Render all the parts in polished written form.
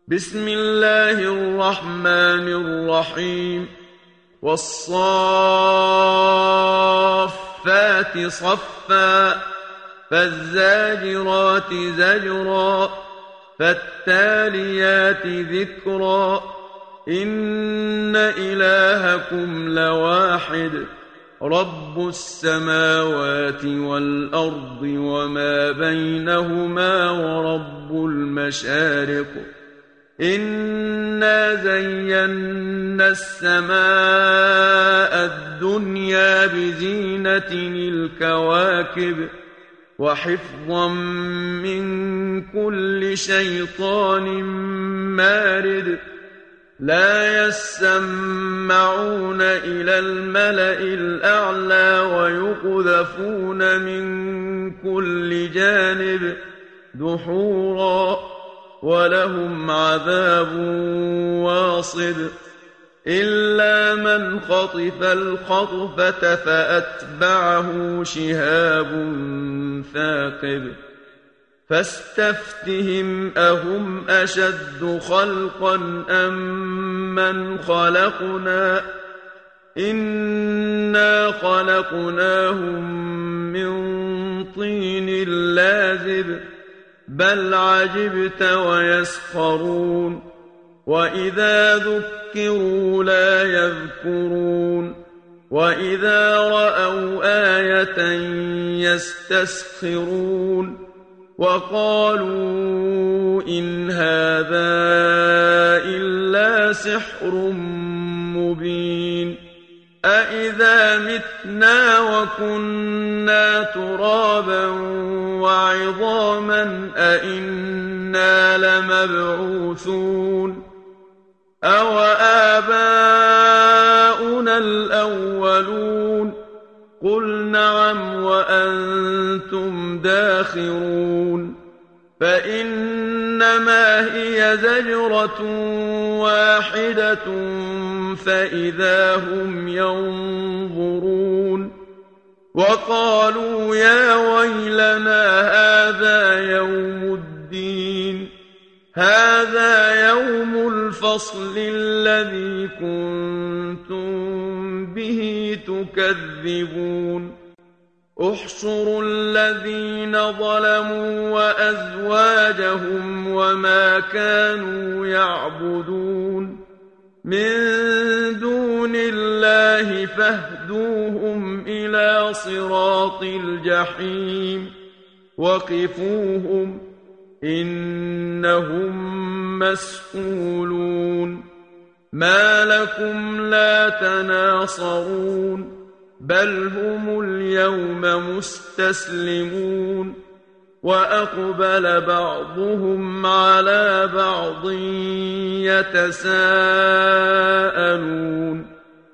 بسم الله الرحمن الرحيم والصافات صفا فالزاجرات زجرا فالتاليات ذكرا إن إلهكم لواحد رب السماوات والأرض وما بينهما ورب المشارق إنا زينا السماء الدنيا بزينة الكواكب وحفظا من كل شيطان مارد لا يسمعون إلى الملأ الأعلى ويقذفون من كل جانب دحورا ولهم عذاب واصب إلا من خطف الخطفة فأتبعه شهاب ثاقب فاستفتهم أهم أشد خلقا أم من خلقنا إنا خلقناهم من طين لازب بل عجبت ويسخرون وإذا ذكروا لا يذكرون وإذا رأوا آية يستسخرون وقالوا إن هذا إلا سحر مبين أإذا متنا وكنا ترابا وعظاما أإنا لمبعوثون أو آباؤنا الأولون قل نعم وأنتم داخرون فإنما هي زجرة واحدة فإذا هم ينظرون وقالوا يا ويلنا هذا يوم الدين هذا يوم الفصل الذي كنتم به تكذبون احشروا الذين ظلموا وأزواجهم وما كانوا يعبدون من دون الله فاهدوهم إلى صراط الجحيم وقفوهم إنهم مسئولون ما لكم لا تناصرون بل هم اليوم مستسلمون وأقبل بعضهم على بعض يتساءلون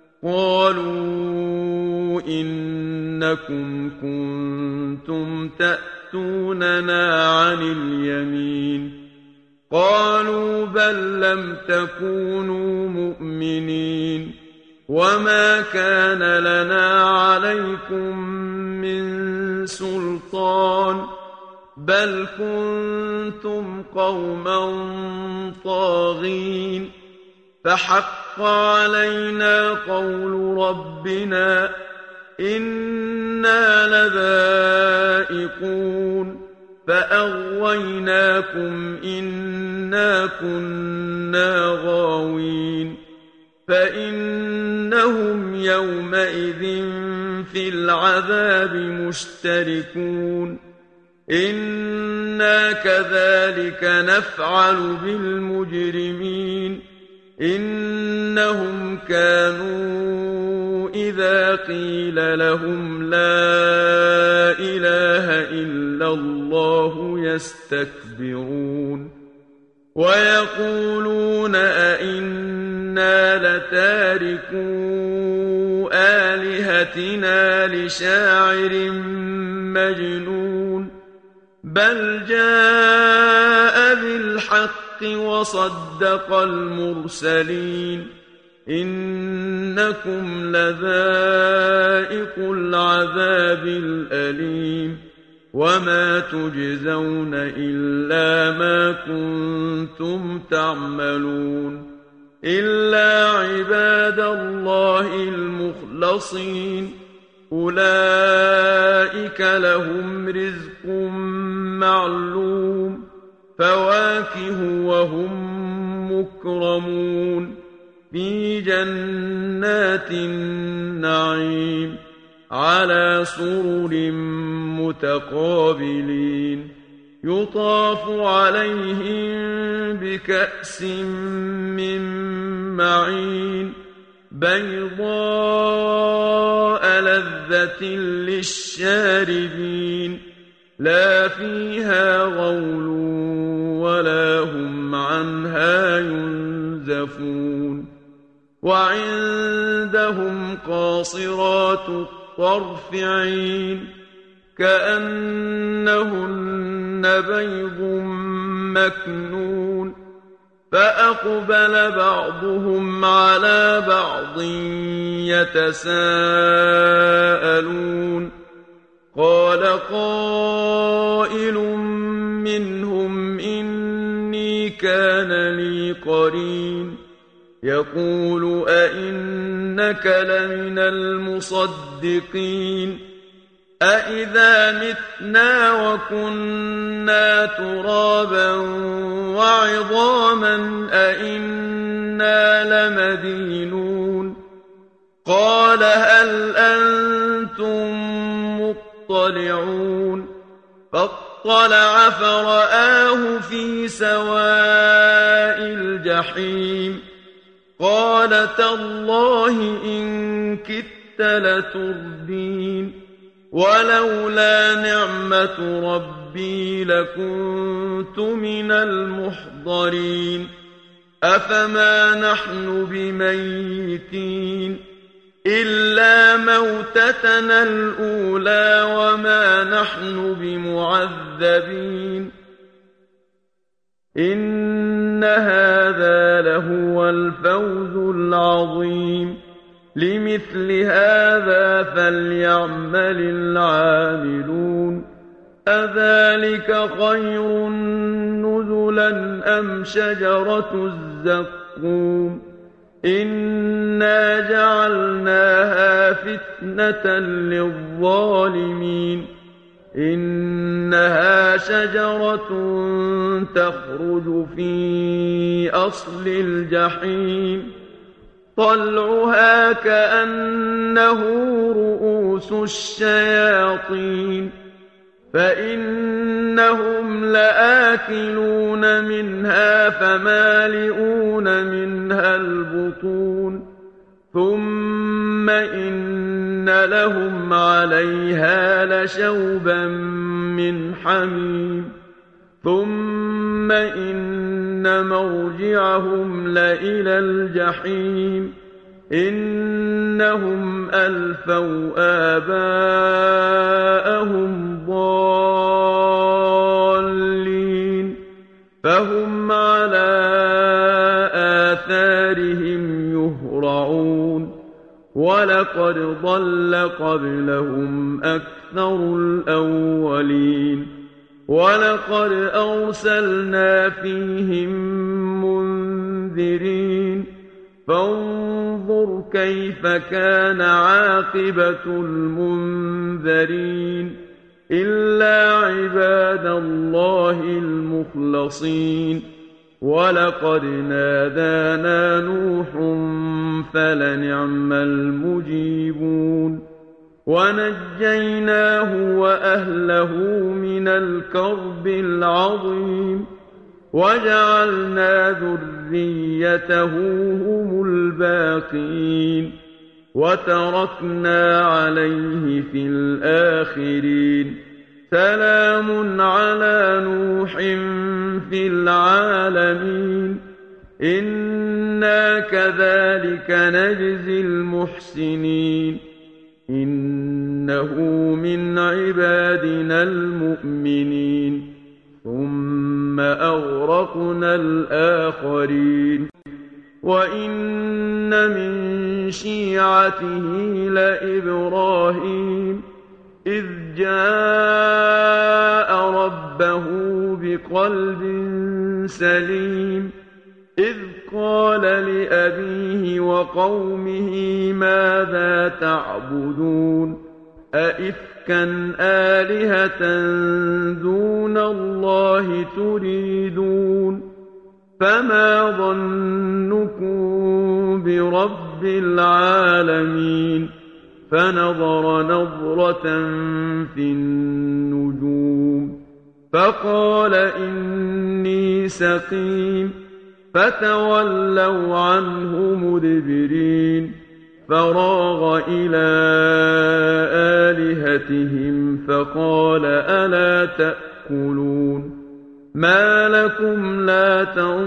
قالوا إنكم كنتم تأتوننا عن اليمين قالوا بل لم تكونوا مؤمنين وما كان لنا عليكم من سلطان بل كنتم قوما طاغين فحق علينا قول ربنا إنا لذائقون فأغويناكم إنا كنا غاوين فإنهم يومئذ في العذاب مشتركون إنا كذلك نفعل بالمجرمين إنهم كانوا إذا قيل لهم لا إله إلا الله يستكبرون ويقولون أئنا لتاركو آلهتنا لشاعر مجنون بل جاء بالحق وصدق المرسلين إنكم لذائقو العذاب الأليم وما تجزون إلا ما كنتم تعملون إلا عباد الله المخلصين أولئك لهم رزق معلوم فواكه وهم مكرمون في جنات النعيم على سرر متقابلين يطاف عليهم بكأس من معين بيضاء لذة للشاربين لا فيها غول ولا هم عنها ينزفون وعندهم قاصرات الطرف عين كأنهن بيض مكنون فأقبل بعضهم على بعض يتساءلون قال قائل منهم إني كان لي قرين يقول أئنك لمن المصدقين أإذا متنا وكنا ترابا وعظاما أإنا لمدينون قال هل أنتم مطلعون فاطلع فرآه في سواء الجحيم قال تالله إن كدت لتردين ولولا نعمة ربي لكنت من المحضرين أفما نحن بميتين إلا موتتنا الأولى وما نحن بمعذبين إن هذا لهو الفوز العظيم لمثل هذا فليعمل العاملون أذلك خير نزلا أم شجرة الزقوم إنا جعلناها فتنة للظالمين إنها شجرة تخرج في أصل الجحيم طلعها كأنه رؤوس الشياطين فإنهم لآكلون منها فمالئون منها البطون ثم إن لهم عليها لشوبا من حميم ثم إن مرجعهم لإلى الجحيم إنهم ألفوا آباءهم ضالين فهم على آثارهم يهرعون ولقد ضل قبلهم أكثر الأولين ولقد أرسلنا فيهم منذرين فانظر كيف كان عاقبة المنذرين إلا عباد الله المخلصين ولقد نادانا نوح فلنعم المجيبون ونجيناه وأهله من الكرب العظيم وجعلنا ذريته هم الباقين وتركنا عليه في الآخرين سلام على نوح في العالمين إنا كذلك نجزي المحسنين إنه من عبادنا المؤمنين ثم أغرقنا الآخرين وإن من شيعته لإبراهيم إذ جاء ربه بقلب سليم إذ قال لأبيه وقومه ماذا تعبدون أئفكا آلهة دون الله تريدون فما ظنكم برب العالمين فنظر نظرة في النجوم فقال إني سقيم فتولوا عنه مدبرين فراغ إلى آلهتهم فقال ألا تأكلون ما لكم لا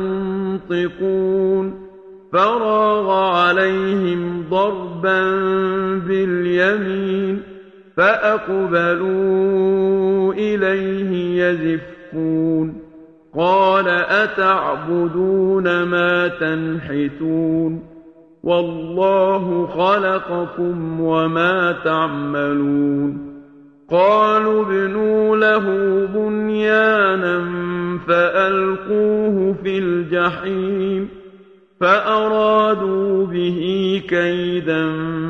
تنطقون فراغ عليهم ضربا باليمين فأقبلوا إليه يزفون قال أتعبدون ما تنحتون والله خلقكم وما تعملون قالوا ابنوا له بنيانا فألقوه في الجحيم فأرادوا به كيدا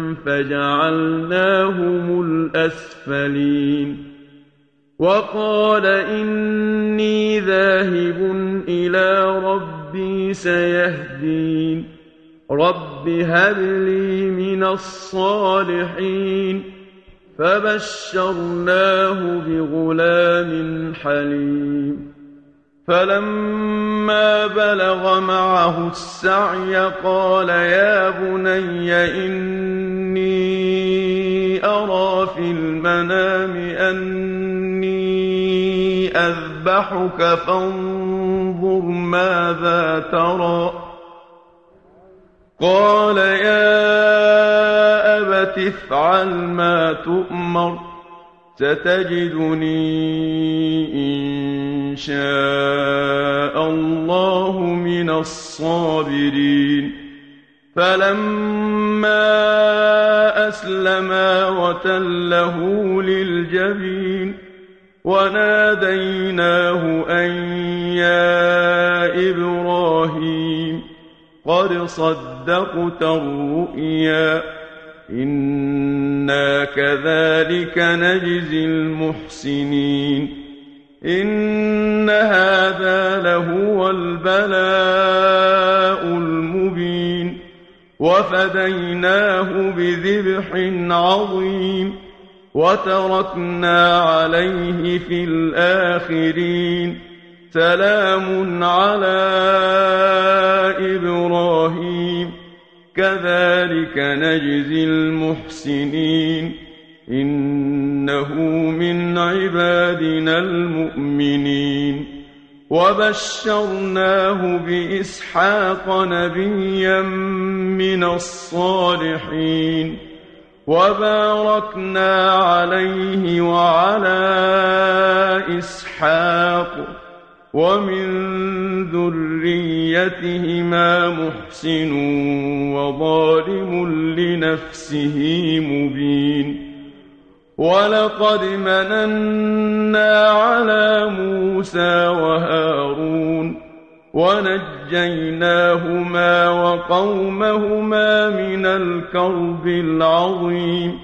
فجعلناهم الأسفلين وقال إني ذاهب إلى ربي سيهدين رب هب لي من الصالحين فبشرناه بغلام حليم فلما بلغ معه السعي قال يا بني إني أرى في المنام أني أذبحك فانظر ماذا ترى قال يا أبت افعل ما تؤمر ستجدني إن شاء الله من الصابرين فلما أسلما وتله للجبين وناديناه أن يا إبراهيم قد صدقت الرؤيا إنا كذلك نجزي المحسنين إن هذا لهو البلاء المبين وفديناه بذبح عظيم وتركنا عليه في الآخرين سلام على إبراهيم كذلك نجزي المحسنين إنه من عبادنا المؤمنين وبشرناه بإسحاق نبيا من الصالحين وباركنا عليه وعلى إسحاق ومن ذريتهما محسن وظالم لنفسه مبين ولقد مننا على موسى وهارون ونجيناهما وقومهما من الكرب العظيم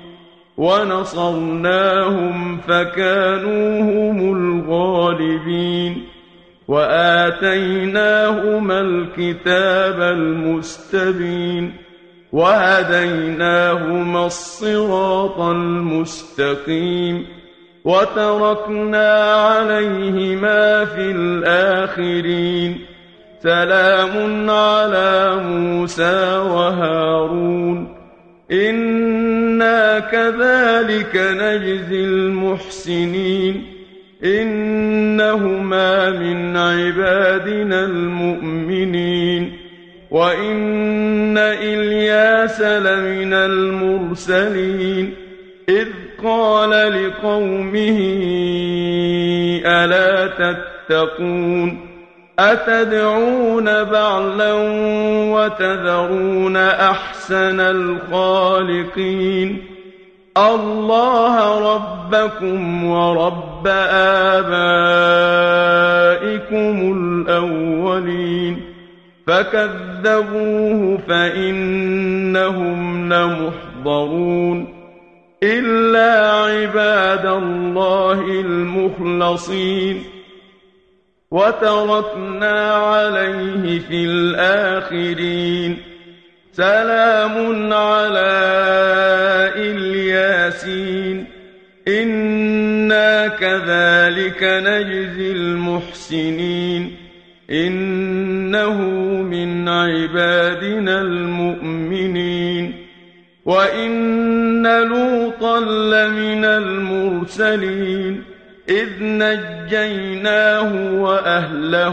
ونصرناهم فكانوا هم الغالبين وآتيناهما الكتاب المستبين وهديناهما الصراط المستقيم وتركنا عليهما في الآخرين سلام على موسى وهارون إنا كذلك نجزي المحسنين إنهما من عبادنا المؤمنين وإن إلياس لمن المرسلين إذ قال لقومه ألا تتقون أتدعون بعلا وتذرون أحسن الخالقين الله ربكم ورب آبائكم الأولين فكذبوه فإنهم لمحضرون إلا عباد الله المخلصين وتركنا عليه في الآخرين سلام على الياسين إنا كذلك نجزي المحسنين إنه من عبادنا المؤمنين وإن لوطا لمن المرسلين إذ نجيناه وأهله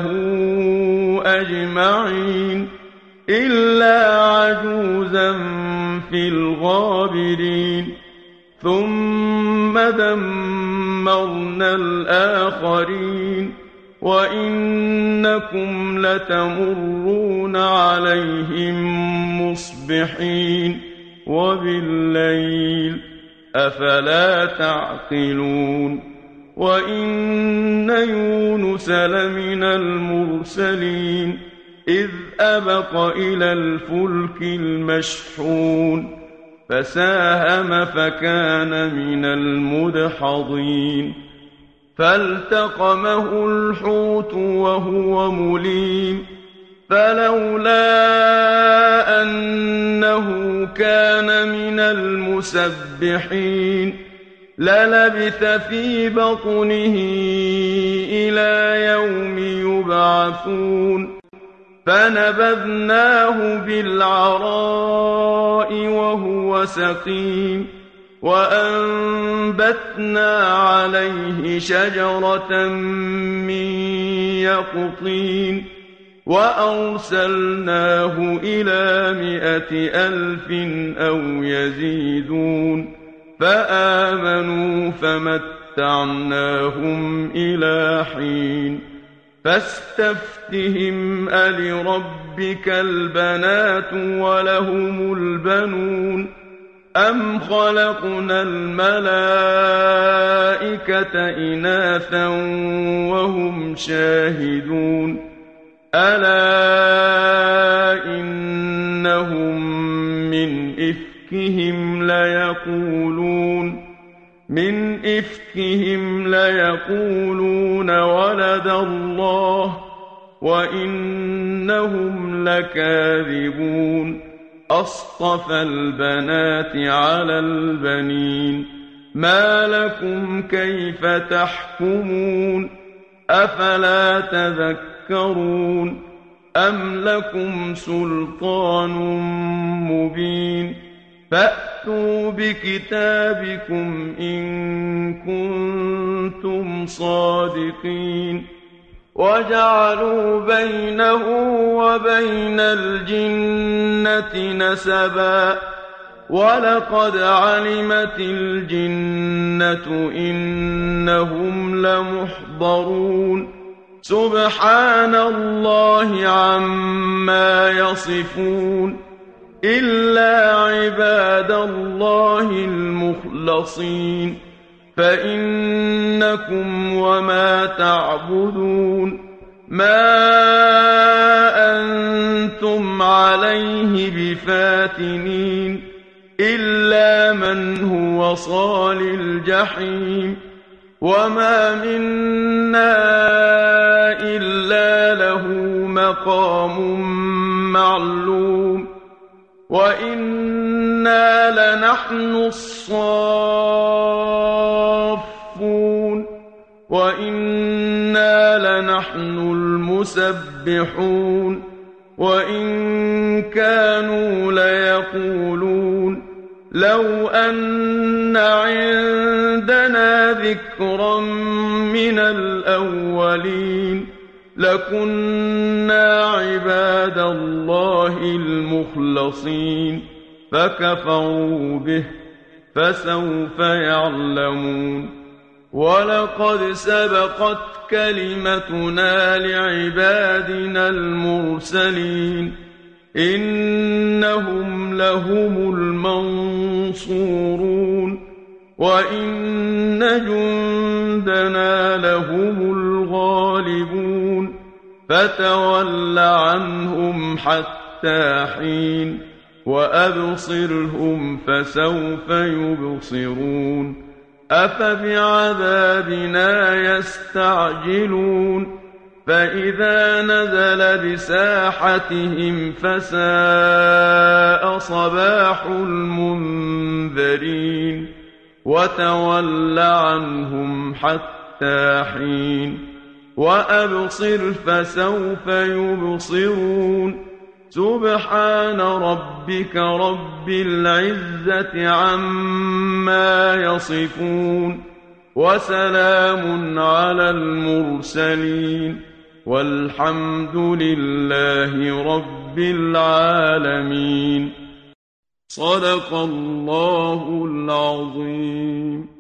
أجمعين إلا عجوزا في الغابرين ثم دمرنا الآخرين وإنكم لتمرون عليهم مصبحين وبالليل أفلا تعقلون وإن يونس لمن المرسلين إذ أبق إلى الفلك المشحون فساهم فكان من المدحضين فالتقمه الحوت وهو مليم فلولا أنه كان من المسبحين للبث في بطنه إلى يوم يبعثون فنبذناه بالعراء وهو سقيم وأنبتنا عليه شجرة من يقطين وأرسلناه إلى 100,000 أو يزيدون فآمنوا فمتعناهم إلى حين فاستفتهم ألربك البنات ولهم البنون أم خلقنا الملائكة إناثا وهم شاهدون ألا إنهم من إفكهم ليقولون ولد الله وإنهم لكاذبون أصطفى البنات على البنين ما لكم كيف تحكمون أفلا تذكرون أم لكم سلطان مبين فأتوا بكتابكم إن كنتم صادقين وجعلوا بينه وبين الجنة نسبا ولقد علمت الجنة إنهم لمحضرون سبحان الله عما يصفون إلا عباد الله المخلصين فإنكم وما تعبدون ما أنتم عليه بفاتنين إلا من هو صال الجحيم وما منا إلا له مقام معلوم وإنا لنحن الصافون وإنا لنحن المسبحون وإن كانوا ليقولون لو أن عندنا ذكرا من الأولين لكنا عباد الله المخلصين فكفروا به فسوف يعلمون ولقد سبقت كلمتنا لعبادنا المرسلين إنهم لهم المنصورون وَإِنَّ جُندَنَا لَهُمُ الْغَالِبُونَ فَتَوَلَّ عَنْهُمْ حَتَّىٰ حِينٍ وَأَبْصِرْهُمْ فَسَوْفَ يُبْصِرُونَ أَفَبِعَذَابِنَا يَسْتَعْجِلُونَ فَإِذَا نَزَلَ بِسَاحَتِهِمْ فَسَاءَ صَبَاحُ الْمُنذَرِينَ وَتَوَلَّ عَنْهُمْ حَتَّىٰ حِينٍ وَأَبْصِرْ فَسَوْفَ يُبْصِرُونَ سُبْحَانَ رَبِّكَ رَبِّ الْعِزَّةِ عَمَّا يَصِفُونَ وَسَلَامٌ عَلَى الْمُرْسَلِينَ وَالْحَمْدُ لِلَّهِ رَبِّ الْعَالَمِينَ صدق الله العظيم.